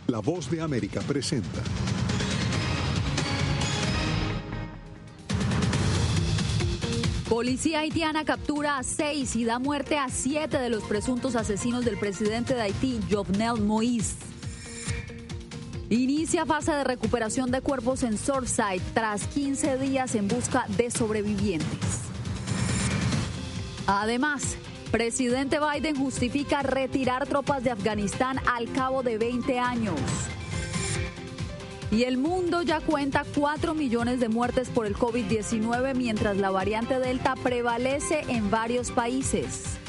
La Voz de América presenta. Policía haitiana captura a 6 y da muerte a 7 de los presuntos asesinos del presidente de Haití, Jovenel Moïse. Inicia fase de recuperación de cuerpos en Surfside tras 15 días en busca de sobrevivientes. Además, presidente Biden justifica retirar tropas de Afganistán al cabo de 20 años. Y el mundo ya cuenta 4 millones de muertes por el COVID-19, mientras la variante Delta prevalece en varios países.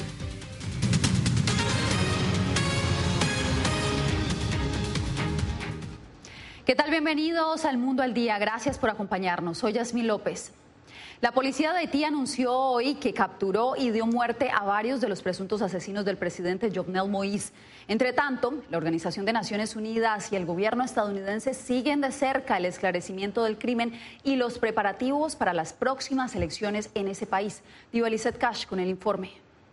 ¿Qué tal? Bienvenidos al Mundo al Día. Gracias por acompañarnos. Soy Yasmín López. La policía de Haití anunció hoy que capturó y dio muerte a varios de los presuntos asesinos del presidente Jovenel Moïse. Entre tanto, la Organización de Naciones Unidas y el gobierno estadounidense siguen de cerca el esclarecimiento del crimen y los preparativos para las próximas elecciones en ese país. Diva Lizeth Cash con el informe.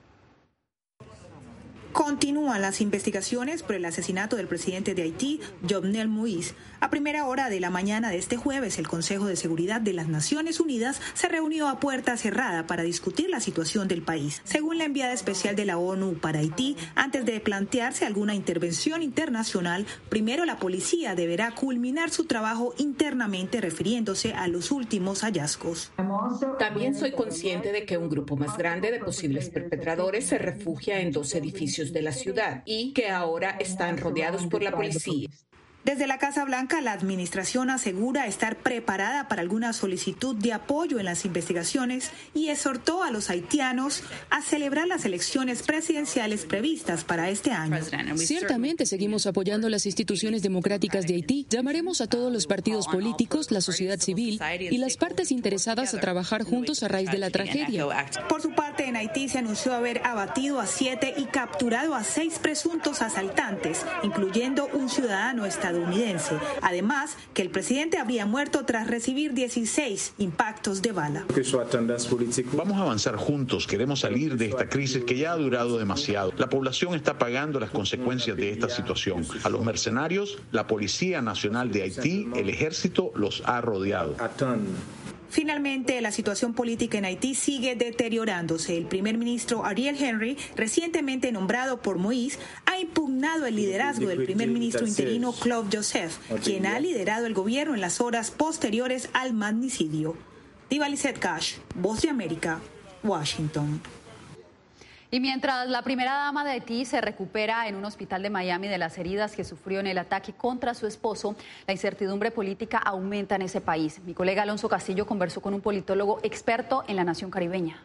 Continúan las investigaciones por el asesinato del presidente de Haití, Jovenel Moïse. A primera hora de la mañana de este jueves, el Consejo de Seguridad de las Naciones Unidas se reunió a puerta cerrada para discutir la situación del país. Según la enviada especial de la ONU para Haití, antes de plantearse alguna intervención internacional, primero la policía deberá culminar su trabajo internamente, refiriéndose a los últimos hallazgos. También soy consciente de que un grupo más grande de posibles perpetradores se refugia en 2 edificios de la ciudad y que ahora están rodeados por la policía. Desde la Casa Blanca, la administración asegura estar preparada para alguna solicitud de apoyo en las investigaciones y exhortó a los haitianos a celebrar las elecciones presidenciales previstas para este año. Ciertamente seguimos apoyando las instituciones democráticas de Haití. Llamaremos a todos los partidos políticos, la sociedad civil y las partes interesadas a trabajar juntos a raíz de la tragedia. Por su parte, en Haití se anunció haber abatido a 7 y capturado a 6 presuntos asaltantes, incluyendo un ciudadano estadounidense. Además, que el presidente habría muerto tras recibir 16 impactos de bala. Vamos a avanzar juntos. Queremos salir de esta crisis que ya ha durado demasiado. La población está pagando las consecuencias de esta situación. A los mercenarios, la Policía Nacional de Haití, el ejército, los ha rodeado. Finalmente, la situación política en Haití sigue deteriorándose. El primer ministro Ariel Henry, recientemente nombrado por Moïse, ha impugnado el liderazgo del primer ministro interino Claude Joseph, quien ha liderado el gobierno en las horas posteriores al magnicidio. Diva Lizeth Cash, Voz de América, Washington. Y mientras la primera dama de Haití se recupera en un hospital de Miami de las heridas que sufrió en el ataque contra su esposo, la incertidumbre política aumenta en ese país. Mi colega Alonso Castillo conversó con un politólogo experto en la nación caribeña.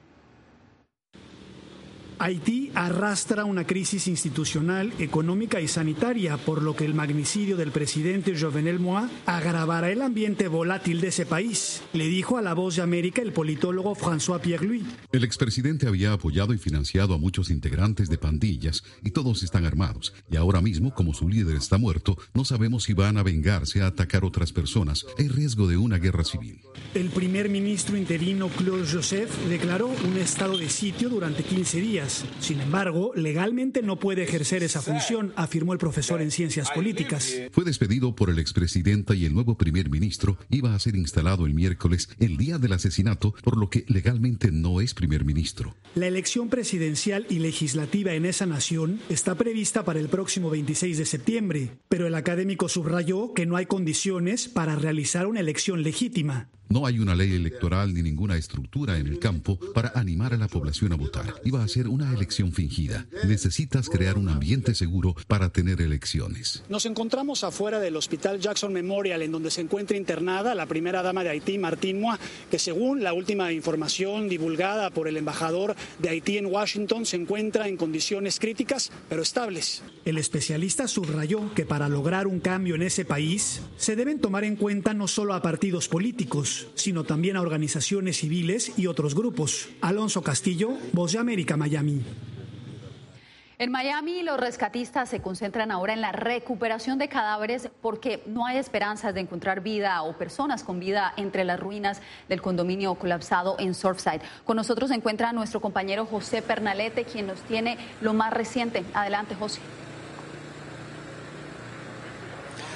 Haití arrastra una crisis institucional, económica y sanitaria, por lo que el magnicidio del presidente Jovenel Moïse agravará el ambiente volátil de ese país, le dijo a La Voz de América el politólogo François Pierre-Louis. El expresidente había apoyado y financiado a muchos integrantes de pandillas y todos están armados. Y ahora mismo, como su líder está muerto, no sabemos si van a vengarse a atacar otras personas. Hay riesgo de una guerra civil. El primer ministro interino Claude Joseph declaró un estado de sitio durante 15 días. Sin embargo, legalmente no puede ejercer esa función, afirmó el profesor en ciencias políticas. Fue despedido por el expresidente y el nuevo primer ministro iba a ser instalado el miércoles, el día del asesinato, por lo que legalmente no es primer ministro. La elección presidencial y legislativa en esa nación está prevista para el próximo 26 de septiembre, pero el académico subrayó que no hay condiciones para realizar una elección legítima. No hay una ley electoral ni ninguna estructura en el campo para animar a la población a votar. Iba a ser una elección fingida. Necesitas crear un ambiente seguro para tener elecciones. Nos encontramos afuera del Hospital Jackson Memorial, en donde se encuentra internada la primera dama de Haití, Martine Moïse, que según la última información divulgada por el embajador de Haití en Washington, se encuentra en condiciones críticas, pero estables. El especialista subrayó que para lograr un cambio en ese país, se deben tomar en cuenta no solo a partidos políticos, sino también a organizaciones civiles y otros grupos. Alonso Castillo, Voz de América, Miami. En Miami, los rescatistas se concentran ahora en la recuperación de cadáveres porque no hay esperanzas de encontrar vida o personas con vida entre las ruinas del condominio colapsado en Surfside. Con nosotros se encuentra nuestro compañero José Pernalete, quien nos tiene lo más reciente. Adelante, José.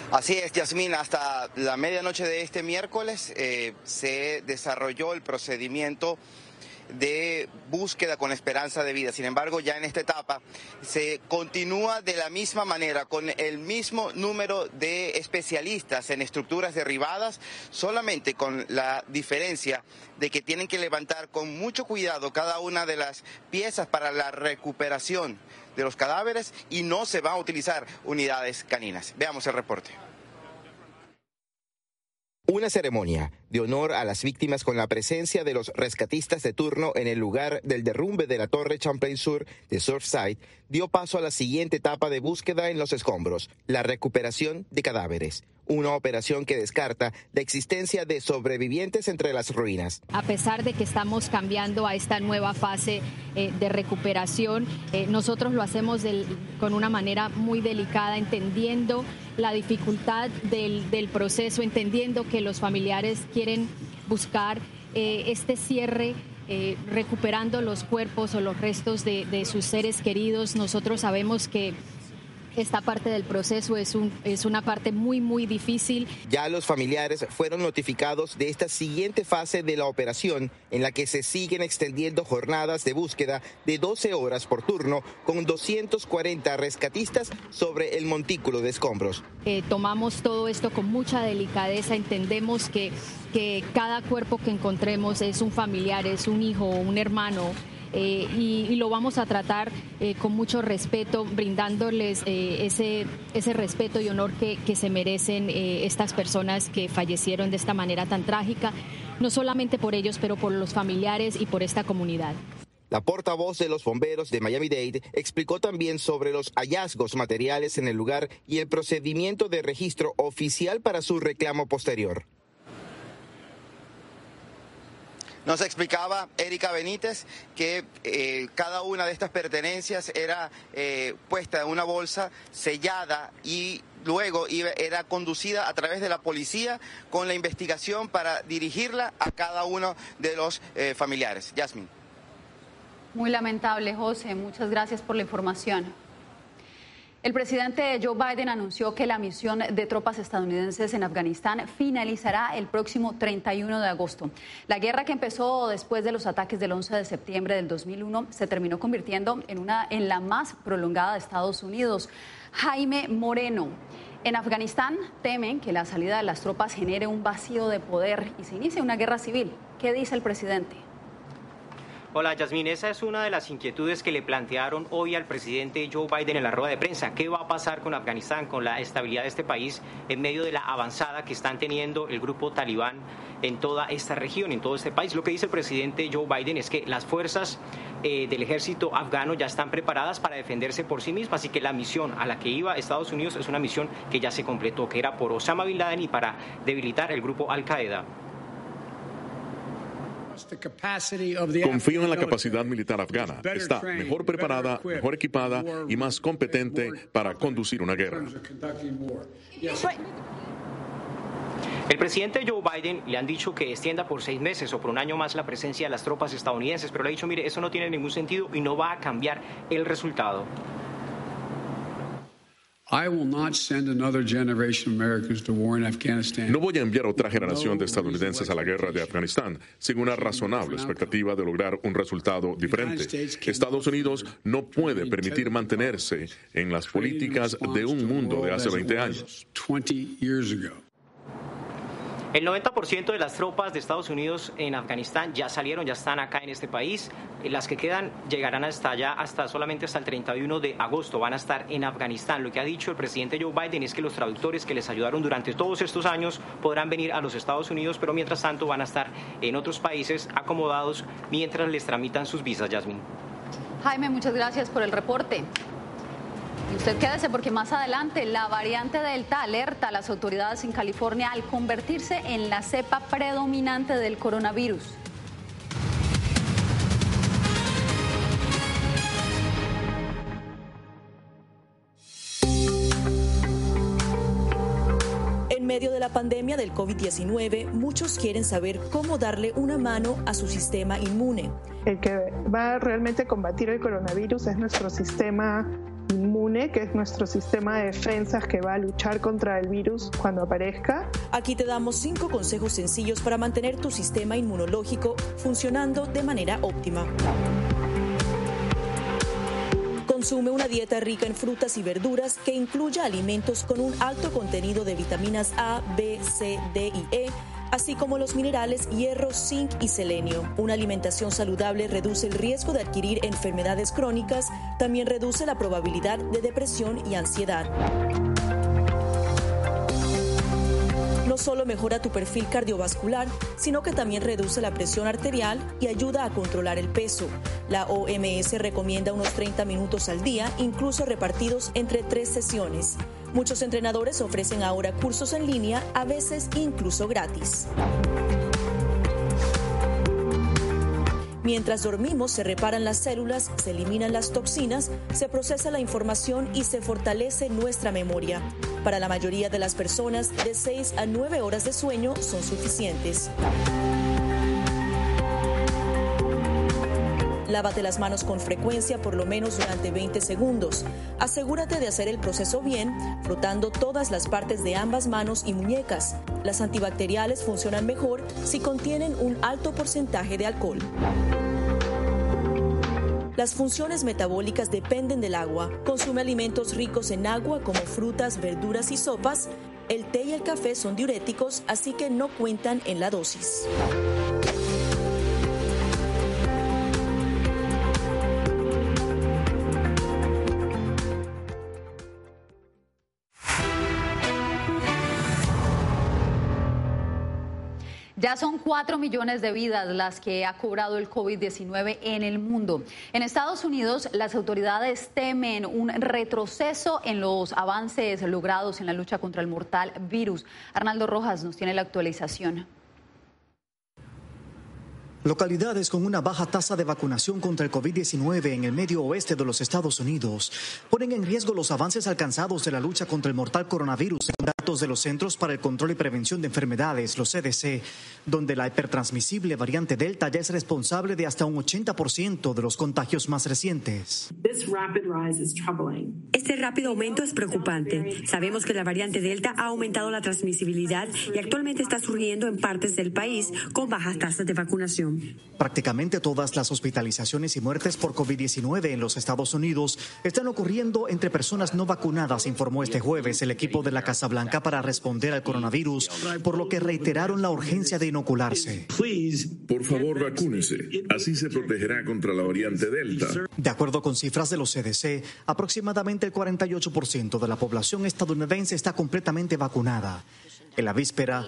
Así es, Yasmín, hasta la medianoche de este miércoles se desarrolló el procedimiento de búsqueda con esperanza de vida. Sin embargo, ya en esta etapa se continúa de la misma manera, con el mismo número de especialistas en estructuras derribadas, solamente con la diferencia de que tienen que levantar con mucho cuidado cada una de las piezas para la recuperación de los cadáveres y no se van a utilizar unidades caninas. Veamos el reporte. Una ceremonia de honor a las víctimas con la presencia de los rescatistas de turno en el lugar del derrumbe de la Torre Champlain Sur de Surfside dio paso a la siguiente etapa de búsqueda en los escombros, la recuperación de cadáveres. Una operación que descarta la existencia de sobrevivientes entre las ruinas. A pesar de que estamos cambiando a esta nueva fase de recuperación, nosotros lo hacemos con una manera muy delicada, entendiendo la dificultad del proceso, entendiendo que los familiares quieren buscar este cierre, recuperando los cuerpos o los restos de sus seres queridos. Nosotros sabemos que esta parte del proceso es una parte muy, muy difícil. Ya los familiares fueron notificados de esta siguiente fase de la operación, en la que se siguen extendiendo jornadas de búsqueda de 12 horas por turno, con 240 rescatistas sobre el montículo de escombros. Tomamos todo esto con mucha delicadeza, entendemos que cada cuerpo que encontremos es un familiar, es un hijo, un hermano. Y lo vamos a tratar con mucho respeto, brindándoles ese respeto y honor que se merecen estas personas que fallecieron de esta manera tan trágica, no solamente por ellos, pero por los familiares y por esta comunidad. La portavoz de los bomberos de Miami-Dade explicó también sobre los hallazgos materiales en el lugar y el procedimiento de registro oficial para su reclamo posterior. Nos explicaba Erika Benítez que cada una de estas pertenencias era puesta en una bolsa sellada y luego era conducida a través de la policía con la investigación para dirigirla a cada uno de los familiares. Yasmín. Muy lamentable, José. Muchas gracias por la información. El presidente Joe Biden anunció que la misión de tropas estadounidenses en Afganistán finalizará el próximo 31 de agosto. La guerra que empezó después de los ataques del 11 de septiembre del 2001 se terminó convirtiendo en la más prolongada de Estados Unidos. Jaime Moreno. En Afganistán temen que la salida de las tropas genere un vacío de poder y se inicie una guerra civil. ¿Qué dice el presidente? Hola, Yasmín, esa es una de las inquietudes que le plantearon hoy al presidente Joe Biden en la rueda de prensa. ¿Qué va a pasar con Afganistán, con la estabilidad de este país en medio de la avanzada que están teniendo el grupo talibán en toda esta región, en todo este país? Lo que dice el presidente Joe Biden es que las fuerzas del ejército afgano ya están preparadas para defenderse por sí mismas y que la misión a la que iba Estados Unidos es una misión que ya se completó, que era por Osama Bin Laden y para debilitar el grupo Al-Qaeda. Confío en la capacidad militar afgana. Está mejor preparada, mejor equipada y más competente para conducir una guerra. El presidente Joe Biden le han dicho que extienda por 6 meses o por un año más la presencia de las tropas estadounidenses, pero le ha dicho, mire, eso no tiene ningún sentido y no va a cambiar el resultado. No voy a enviar otra generación de estadounidenses a la guerra de Afganistán sin una razonable expectativa de lograr un resultado diferente. Estados Unidos no puede permitir mantenerse en las políticas de un mundo de hace 20 años. El 90% de las tropas de Estados Unidos en Afganistán ya salieron, ya están acá en este país. Las que quedan llegarán solamente hasta el 31 de agosto, van a estar en Afganistán. Lo que ha dicho el presidente Joe Biden es que los traductores que les ayudaron durante todos estos años podrán venir a los Estados Unidos, pero mientras tanto van a estar en otros países acomodados mientras les tramitan sus visas, Yasmín. Jaime, muchas gracias por el reporte. Y usted quédese porque más adelante la variante Delta alerta a las autoridades en California al convertirse en la cepa predominante del coronavirus. En medio de la pandemia del COVID-19, muchos quieren saber cómo darle una mano a su sistema inmune. El que va realmente a combatir el coronavirus es nuestro sistema inmune inmune, que es nuestro sistema de defensas que va a luchar contra el virus cuando aparezca. Aquí te damos 5 consejos sencillos para mantener tu sistema inmunológico funcionando de manera óptima. Consume una dieta rica en frutas y verduras que incluya alimentos con un alto contenido de vitaminas A, B, C, D y E, así como los minerales hierro, zinc y selenio. Una alimentación saludable reduce el riesgo de adquirir enfermedades crónicas, también reduce la probabilidad de depresión y ansiedad. No solo mejora tu perfil cardiovascular, sino que también reduce la presión arterial y ayuda a controlar el peso. La OMS recomienda unos 30 minutos al día, incluso repartidos entre 3 sesiones. Muchos entrenadores ofrecen ahora cursos en línea, a veces incluso gratis. Mientras dormimos, se reparan las células, se eliminan las toxinas, se procesa la información y se fortalece nuestra memoria. Para la mayoría de las personas, de 6 a 9 horas de sueño son suficientes. Lávate las manos con frecuencia, por lo menos durante 20 segundos. Asegúrate de hacer el proceso bien, frotando todas las partes de ambas manos y muñecas. Las antibacteriales funcionan mejor si contienen un alto porcentaje de alcohol. Las funciones metabólicas dependen del agua. Consume alimentos ricos en agua como frutas, verduras y sopas. El té y el café son diuréticos, así que no cuentan en la dosis. Ya son 4 millones de vidas las que ha cobrado el COVID-19 en el mundo. En Estados Unidos, las autoridades temen un retroceso en los avances logrados en la lucha contra el mortal virus. Arnaldo Rojas nos tiene la actualización. Localidades con una baja tasa de vacunación contra el COVID-19 en el medio oeste de los Estados Unidos ponen en riesgo los avances alcanzados de la lucha contra el mortal coronavirus, según datos de los Centros para el Control y Prevención de Enfermedades, los CDC, donde la hipertransmisible variante Delta ya es responsable de hasta un 80% de los contagios más recientes. Este rápido aumento es preocupante. Sabemos que la variante Delta ha aumentado la transmisibilidad y actualmente está surgiendo en partes del país con bajas tasas de vacunación. Prácticamente todas las hospitalizaciones y muertes por COVID-19 en los Estados Unidos están ocurriendo entre personas no vacunadas, informó este jueves el equipo de la Casa Blanca para responder al coronavirus, por lo que reiteraron la urgencia de inocularse. Por favor, vacúnese. Así se protegerá contra la variante Delta. De acuerdo con cifras de los CDC, aproximadamente el 48% de la población estadounidense está completamente vacunada. En la víspera,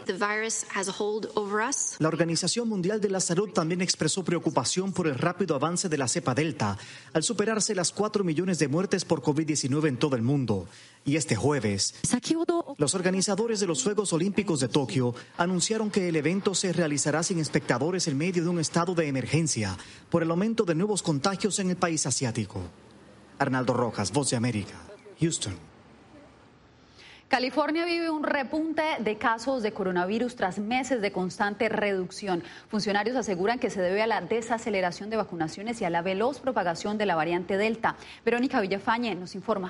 la Organización Mundial de la Salud también expresó preocupación por el rápido avance de la cepa Delta, al superarse las 4 millones de muertes por COVID-19 en todo el mundo. Y este jueves, los organizadores de los Juegos Olímpicos de Tokio anunciaron que el evento se realizará sin espectadores en medio de un estado de emergencia por el aumento de nuevos contagios en el país asiático. Arnaldo Rojas, Voz de América, Houston. California vive un repunte de casos de coronavirus tras meses de constante reducción. Funcionarios aseguran que se debe a la desaceleración de vacunaciones y a la veloz propagación de la variante Delta. Verónica Villafañe nos informa.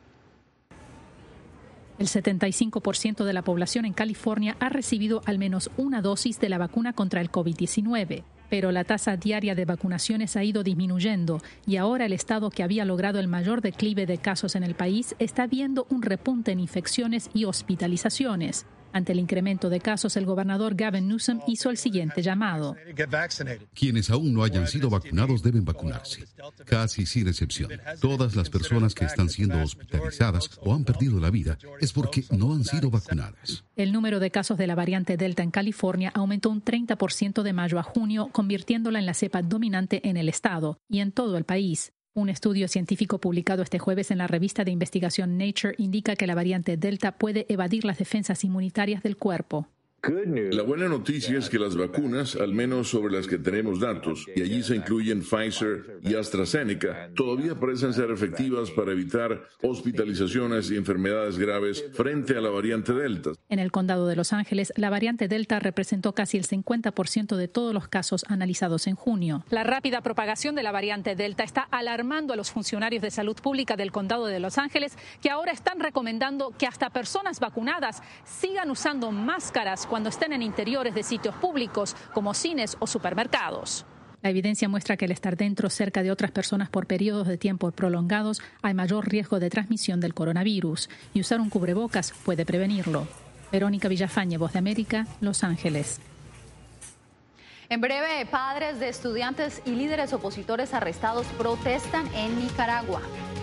El 75% de la población en California ha recibido al menos una dosis de la vacuna contra el COVID-19. Pero la tasa diaria de vacunaciones ha ido disminuyendo y ahora el estado que había logrado el mayor declive de casos en el país está viendo un repunte en infecciones y hospitalizaciones. Ante el incremento de casos, el gobernador Gavin Newsom hizo el siguiente llamado. Quienes aún no hayan sido vacunados deben vacunarse, casi sin excepción. Todas las personas que están siendo hospitalizadas o han perdido la vida es porque no han sido vacunadas. El número de casos de la variante Delta en California aumentó un 30% de mayo a junio, convirtiéndola en la cepa dominante en el estado y en todo el país. Un estudio científico publicado este jueves en la revista de investigación Nature indica que la variante Delta puede evadir las defensas inmunitarias del cuerpo. La buena noticia es que las vacunas, al menos sobre las que tenemos datos, y allí se incluyen Pfizer y AstraZeneca, todavía parecen ser efectivas para evitar hospitalizaciones y enfermedades graves frente a la variante Delta. En el condado de Los Ángeles, la variante Delta representó casi el 50% de todos los casos analizados en junio. La rápida propagación de la variante Delta está alarmando a los funcionarios de salud pública del condado de Los Ángeles, que ahora están recomendando que hasta personas vacunadas sigan usando máscaras cuando estén en interiores de sitios públicos como cines o supermercados. La evidencia muestra que al estar dentro cerca de otras personas por periodos de tiempo prolongados hay mayor riesgo de transmisión del coronavirus y usar un cubrebocas puede prevenirlo. Verónica Villafañe, Voz de América, Los Ángeles. En breve, padres de estudiantes y líderes opositores arrestados protestan en Nicaragua.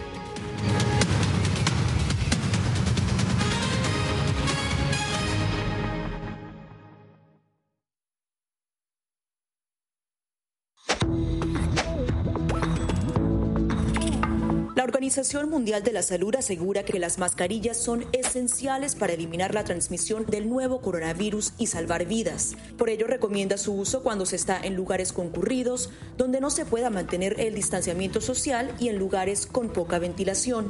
La Organización Mundial de la Salud asegura que las mascarillas son esenciales para eliminar la transmisión del nuevo coronavirus y salvar vidas. Por ello, recomienda su uso cuando se está en lugares concurridos, donde no se pueda mantener el distanciamiento social y en lugares con poca ventilación.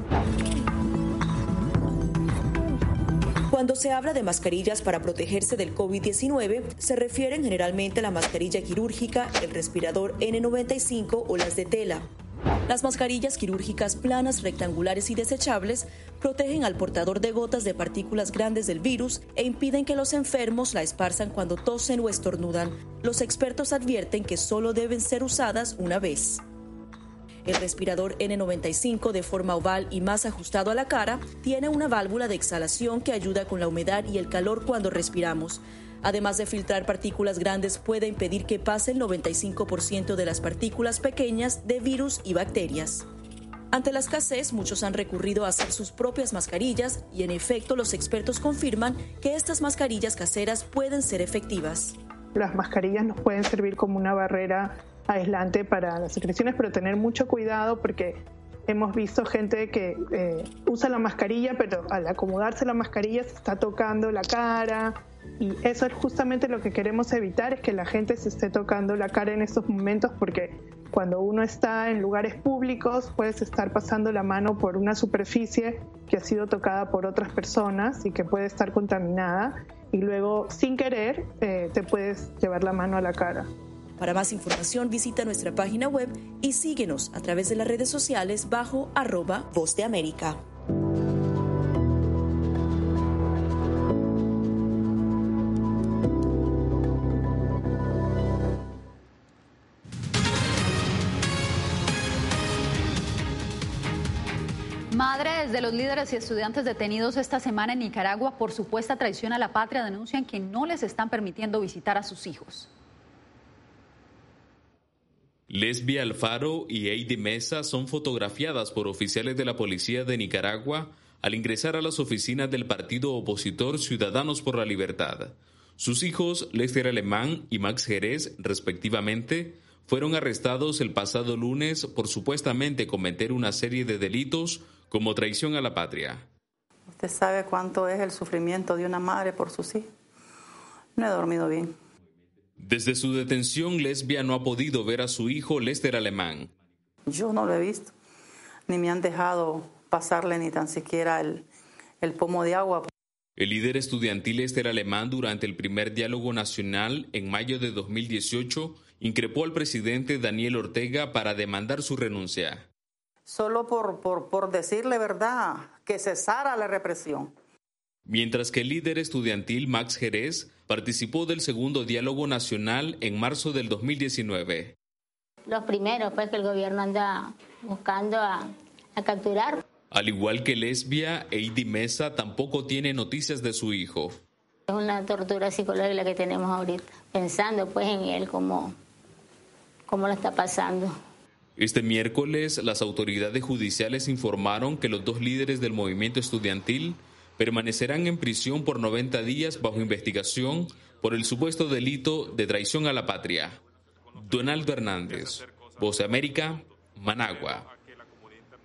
Cuando se habla de mascarillas para protegerse del COVID-19, se refieren generalmente a la mascarilla quirúrgica, el respirador N95 o las de tela. Las mascarillas quirúrgicas planas, rectangulares y desechables protegen al portador de gotas de partículas grandes del virus e impiden que los enfermos la esparzan cuando tosen o estornudan. Los expertos advierten que solo deben ser usadas una vez. El respirador N95, de forma oval y más ajustado a la cara, tiene una válvula de exhalación que ayuda con la humedad y el calor cuando respiramos. Además de filtrar partículas grandes, puede impedir que pase el 95% de las partículas pequeñas de virus y bacterias. Ante la escasez, muchos han recurrido a hacer sus propias mascarillas y, en efecto, los expertos confirman que estas mascarillas caseras pueden ser efectivas. Las mascarillas nos pueden servir como una barrera aislante para las secreciones, pero tener mucho cuidado porque hemos visto gente que usa la mascarilla, pero al acomodarse la mascarilla se está tocando la cara. Y eso es justamente lo que queremos evitar, es que la gente se esté tocando la cara en estos momentos, porque cuando uno está en lugares públicos puedes estar pasando la mano por una superficie que ha sido tocada por otras personas y que puede estar contaminada y luego sin querer te puedes llevar la mano a la cara. Para más información visita nuestra página web y síguenos a través de las redes sociales bajo @Voz de América. Madres de los líderes y estudiantes detenidos esta semana en Nicaragua por supuesta traición a la patria denuncian que no les están permitiendo visitar a sus hijos. Lesbia Alfaro y Heidi Mesa son fotografiadas por oficiales de la policía de Nicaragua al ingresar a las oficinas del partido opositor Ciudadanos por la Libertad. Sus hijos, Lester Alemán y Max Jerez, respectivamente, fueron arrestados el pasado lunes por supuestamente cometer una serie de delitos como traición a la patria. Usted sabe cuánto es el sufrimiento de una madre por sus hijos. No he dormido bien. Desde su detención, Lesbia no ha podido ver a su hijo Lester Alemán. Yo no lo he visto, ni me han dejado pasarle ni tan siquiera el pomo de agua. El líder estudiantil Lester Alemán, durante el primer diálogo nacional en mayo de 2018, increpó al presidente Daniel Ortega para demandar su renuncia. Solo por decirle verdad, que cesara la represión. Mientras que el líder estudiantil Max Jerez participó del segundo diálogo nacional en marzo del 2019. Los primeros, pues, que el gobierno anda buscando a capturar. Al igual que Lesbia, Heidi Mesa tampoco tiene noticias de su hijo. Es una tortura psicológica la que tenemos ahorita, pensando pues en él, cómo lo está pasando. Este miércoles, las autoridades judiciales informaron que los dos líderes del movimiento estudiantil permanecerán en prisión por 90 días bajo investigación por el supuesto delito de traición a la patria. Donaldo Hernández, Voz de América, Managua.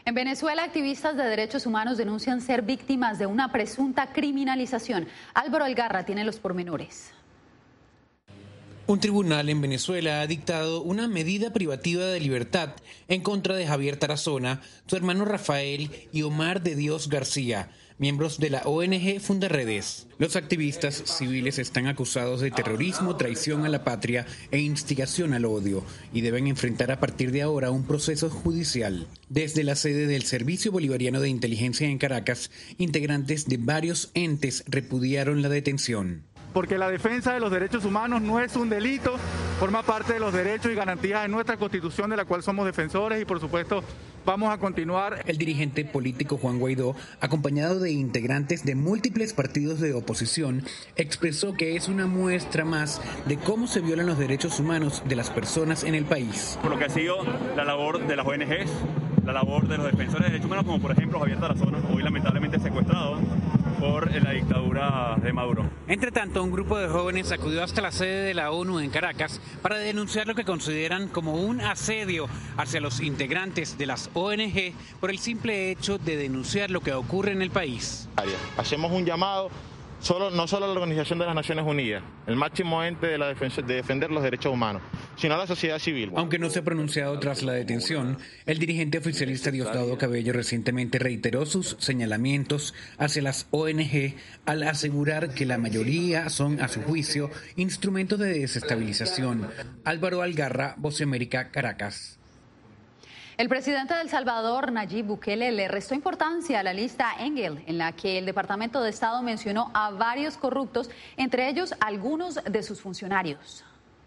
En Venezuela, activistas de derechos humanos denuncian ser víctimas de una presunta criminalización. Álvaro Algarra tiene los pormenores. Un tribunal en Venezuela ha dictado una medida privativa de libertad en contra de Javier Tarazona, su hermano Rafael y Omar de Dios García, miembros de la ONG Fundaredes. Los activistas civiles están acusados de terrorismo, traición a la patria e instigación al odio y deben enfrentar a partir de ahora un proceso judicial. Desde la sede del Servicio Bolivariano de Inteligencia en Caracas, integrantes de varios entes repudiaron la detención. Porque la defensa de los derechos humanos no es un delito, forma parte de los derechos y garantías de nuestra Constitución, de la cual somos defensores, y por supuesto vamos a continuar. El dirigente político Juan Guaidó, acompañado de integrantes de múltiples partidos de oposición, expresó que es una muestra más de cómo se violan los derechos humanos de las personas en el país. Por lo que ha sido la labor de las ONGs, la labor de los defensores de derechos humanos, como por ejemplo Javier Tarazona, hoy lamentablemente secuestrado por la dictadura de Maduro. Entre tanto, un grupo de jóvenes acudió hasta la sede de la ONU en Caracas para denunciar lo que consideran como un asedio hacia los integrantes de las ONG por el simple hecho de denunciar lo que ocurre en el país. Hacemos un llamado no solo a la Organización de las Naciones Unidas, el máximo ente de defender los derechos humanos, sino a la sociedad civil. Aunque no se ha pronunciado tras la detención, el dirigente oficialista Diosdado Cabello recientemente reiteró sus señalamientos hacia las ONG al asegurar que la mayoría son, a su juicio, instrumentos de desestabilización. Álvaro Algarra, Voz de América, Caracas. El presidente de El Salvador, Nayib Bukele, le restó importancia a la lista Engel, en la que el Departamento de Estado mencionó a varios corruptos, entre ellos algunos de sus funcionarios.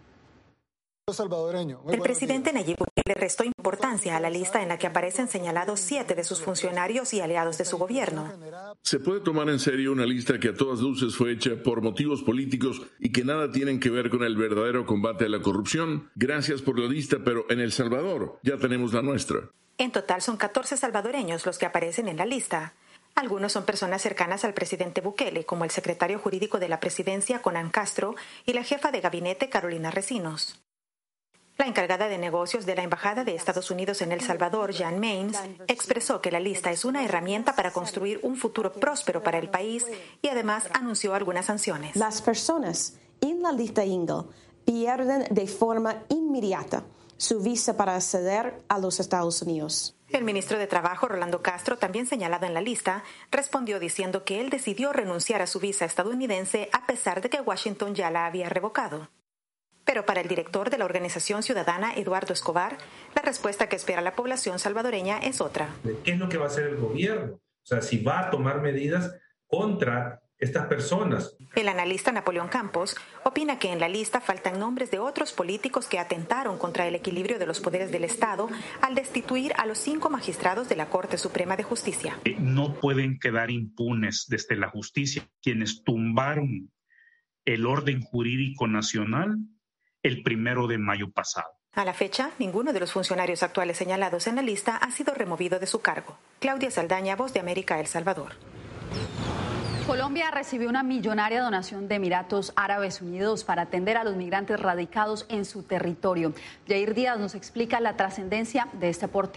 El presidente Nayib Bukele restó importancia a la lista en la que aparecen señalados 7 de sus funcionarios y aliados de su gobierno. Se puede tomar en serio una lista que a todas luces fue hecha por motivos políticos y que nada tienen que ver con el verdadero combate a la corrupción. Gracias por la lista, pero en El Salvador ya tenemos la nuestra. En total son 14 salvadoreños los que aparecen en la lista. Algunos son personas cercanas al presidente Bukele, como el secretario jurídico de la presidencia, Conan Castro, y la jefa de gabinete, Carolina Recinos. La encargada de negocios de la Embajada de Estados Unidos en El Salvador, Jan Maines, expresó que la lista es una herramienta para construir un futuro próspero para el país y además anunció algunas sanciones. Las personas en la lista Engel pierden de forma inmediata su visa para acceder a los Estados Unidos. El ministro de Trabajo, Rolando Castro, también señalado en la lista, respondió diciendo que él decidió renunciar a su visa estadounidense a pesar de que Washington ya la había revocado. Pero para el director de la organización ciudadana, Eduardo Escobar, la respuesta que espera la población salvadoreña es otra. ¿Qué es lo que va a hacer el gobierno? O sea, si va a tomar medidas contra estas personas. El analista Napoleón Campos opina que en la lista faltan nombres de otros políticos que atentaron contra el equilibrio de los poderes del Estado al destituir a los 5 magistrados de la Corte Suprema de Justicia. No pueden quedar impunes desde la justicia quienes tumbaron el orden jurídico nacional el 1 de mayo pasado. A la fecha, ninguno de los funcionarios actuales señalados en la lista ha sido removido de su cargo. Claudia Saldaña, Voz de América, El Salvador. Colombia recibió una millonaria donación de Emiratos Árabes Unidos para atender a los migrantes radicados en su territorio. Jair Díaz nos explica la trascendencia de este aporte.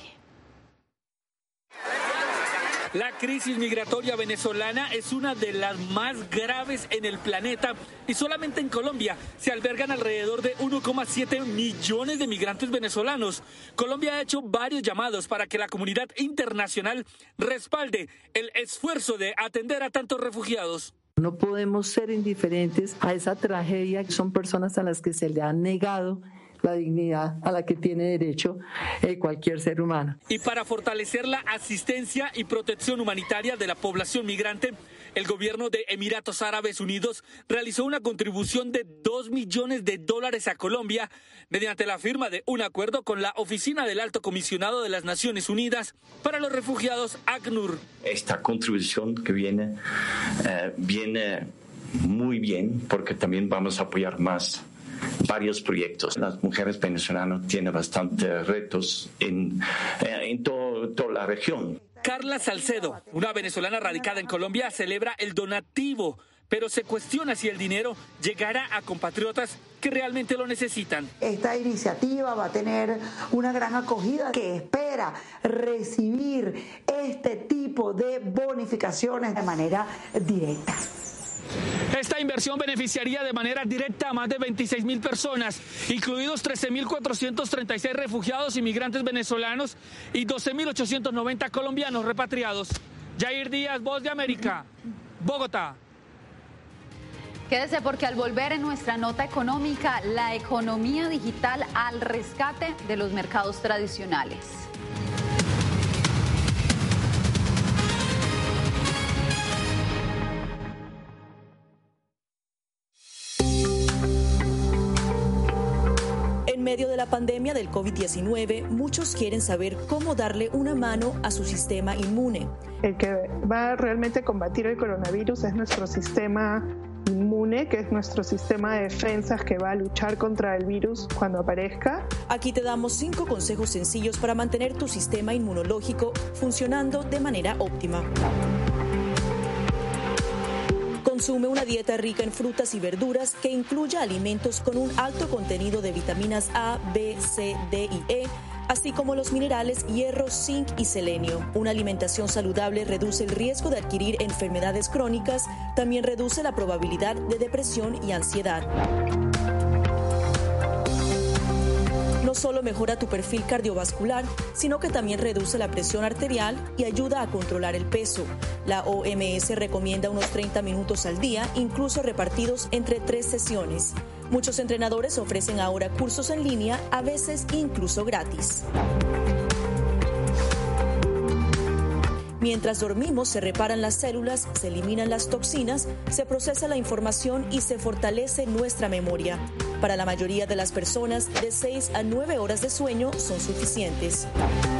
La crisis migratoria venezolana es una de las más graves en el planeta y solamente en Colombia se albergan alrededor de 1,7 millones de migrantes venezolanos. Colombia ha hecho varios llamados para que la comunidad internacional respalde el esfuerzo de atender a tantos refugiados. No podemos ser indiferentes a esa tragedia. Son personas a las que se le ha negado la dignidad a la que tiene derecho cualquier ser humano. Y para fortalecer la asistencia y protección humanitaria de la población migrante, el gobierno de Emiratos Árabes Unidos realizó una contribución de $2 millones a Colombia mediante la firma de un acuerdo con la Oficina del Alto Comisionado de las Naciones Unidas para los Refugiados, ACNUR. Esta contribución que viene muy bien porque también vamos a apoyar más varios proyectos. Las mujeres venezolanas tienen bastantes retos en toda la región. Carla Salcedo, una venezolana radicada en Colombia, celebra el donativo, pero se cuestiona si el dinero llegará a compatriotas que realmente lo necesitan. Esta iniciativa va a tener una gran acogida que espera recibir este tipo de bonificaciones de manera directa. Esta inversión beneficiaría de manera directa a más de 26.000 personas, incluidos 13.436 refugiados y migrantes venezolanos y 12.890 colombianos repatriados. Jair Díaz, Voz de América, Bogotá. Quédese porque al volver en nuestra nota económica, la economía digital al rescate de los mercados tradicionales. En medio de la pandemia del COVID-19, muchos quieren saber cómo darle una mano a su sistema inmune. El que va a realmente combatir el coronavirus es nuestro sistema inmune, que es nuestro sistema de defensas que va a luchar contra el virus cuando aparezca. Aquí te damos 5 consejos sencillos para mantener tu sistema inmunológico funcionando de manera óptima. Consume una dieta rica en frutas y verduras que incluya alimentos con un alto contenido de vitaminas A, B, C, D y E, así como los minerales hierro, zinc y selenio. Una alimentación saludable reduce el riesgo de adquirir enfermedades crónicas, también reduce la probabilidad de depresión y ansiedad. No solo mejora tu perfil cardiovascular, sino que también reduce la presión arterial y ayuda a controlar el peso. La OMS recomienda unos 30 minutos al día, incluso repartidos entre 3 sesiones. Muchos entrenadores ofrecen ahora cursos en línea, a veces incluso gratis. Mientras dormimos, se reparan las células, se eliminan las toxinas, se procesa la información y se fortalece nuestra memoria. Para la mayoría de las personas, de 6 a 9 horas de sueño son suficientes.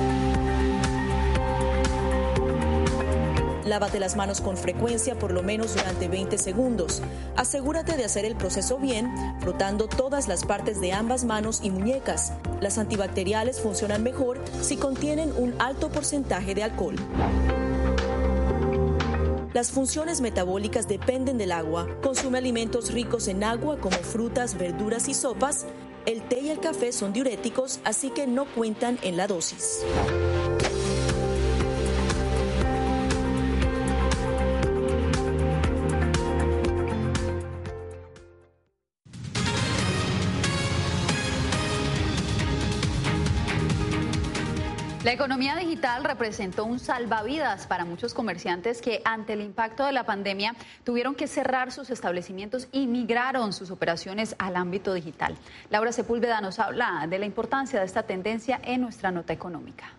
Lávate las manos con frecuencia, por lo menos durante 20 segundos. Asegúrate de hacer el proceso bien, frotando todas las partes de ambas manos y muñecas. Las antibacteriales funcionan mejor si contienen un alto porcentaje de alcohol. Las funciones metabólicas dependen del agua. Consume alimentos ricos en agua como frutas, verduras y sopas. El té y el café son diuréticos, así que no cuentan en la dosis. La economía digital representó un salvavidas para muchos comerciantes que ante el impacto de la pandemia tuvieron que cerrar sus establecimientos y migraron sus operaciones al ámbito digital. Laura Sepúlveda nos habla de la importancia de esta tendencia en nuestra nota económica.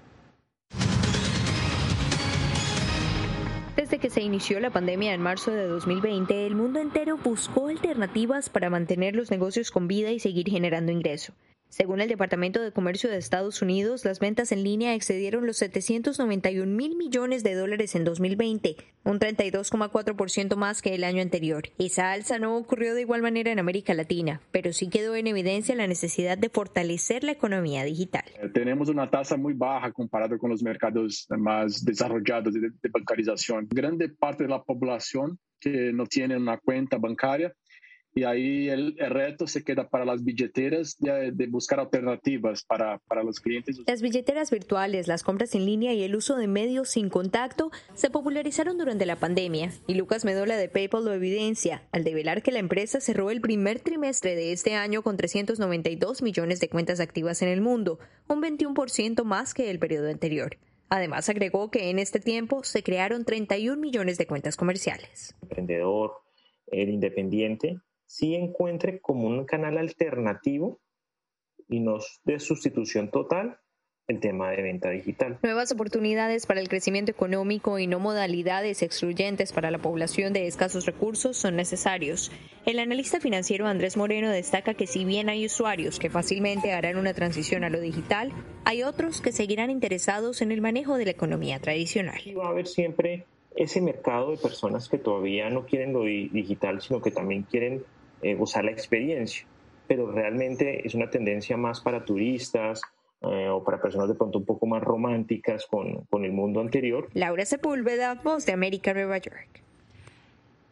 Desde que se inició la pandemia en marzo de 2020, el mundo entero buscó alternativas para mantener los negocios con vida y seguir generando ingreso. Según el Departamento de Comercio de Estados Unidos, las ventas en línea excedieron los $791 mil millones en 2020, un 32,4% más que el año anterior. Esa alza no ocurrió de igual manera en América Latina, pero sí quedó en evidencia la necesidad de fortalecer la economía digital. Tenemos una tasa muy baja comparado con los mercados más desarrollados de bancarización. Grande parte de la población que no tiene una cuenta bancaria. Y ahí el reto se queda para las billeteras de buscar alternativas para los clientes. Las billeteras virtuales, las compras en línea y el uso de medios sin contacto se popularizaron durante la pandemia. Y Lucas Medola de PayPal lo evidencia al develar que la empresa cerró el primer trimestre de este año con 392 millones de cuentas activas en el mundo, un 21% más que el periodo anterior. Además, agregó que en este tiempo se crearon 31 millones de cuentas comerciales. El emprendedor, el independiente, sí encuentre como un canal alternativo y no de sustitución total el tema de venta digital. Nuevas oportunidades para el crecimiento económico y no modalidades excluyentes para la población de escasos recursos son necesarios. El analista financiero Andrés Moreno destaca que si bien hay usuarios que fácilmente harán una transición a lo digital, hay otros que seguirán interesados en el manejo de la economía tradicional. Y va a haber siempre ese mercado de personas que todavía no quieren lo digital, sino que también quieren usar la experiencia, pero realmente es una tendencia más para turistas o para personas de pronto un poco más románticas con el mundo anterior. Laura Sepúlveda, Voz de América, Nueva York.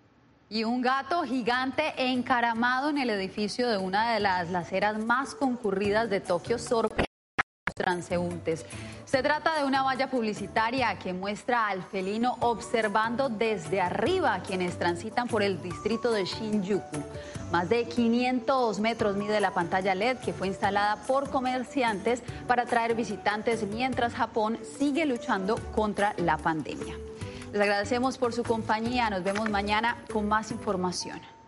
Y un gato gigante encaramado en el edificio de una de las aceras más concurridas de Tokio sorprende a los transeúntes. Se trata de una valla publicitaria que muestra al felino observando desde arriba a quienes transitan por el distrito de Shinjuku. Más de 500 metros mide la pantalla LED que fue instalada por comerciantes para atraer visitantes mientras Japón sigue luchando contra la pandemia. Les agradecemos por su compañía. Nos vemos mañana con más información.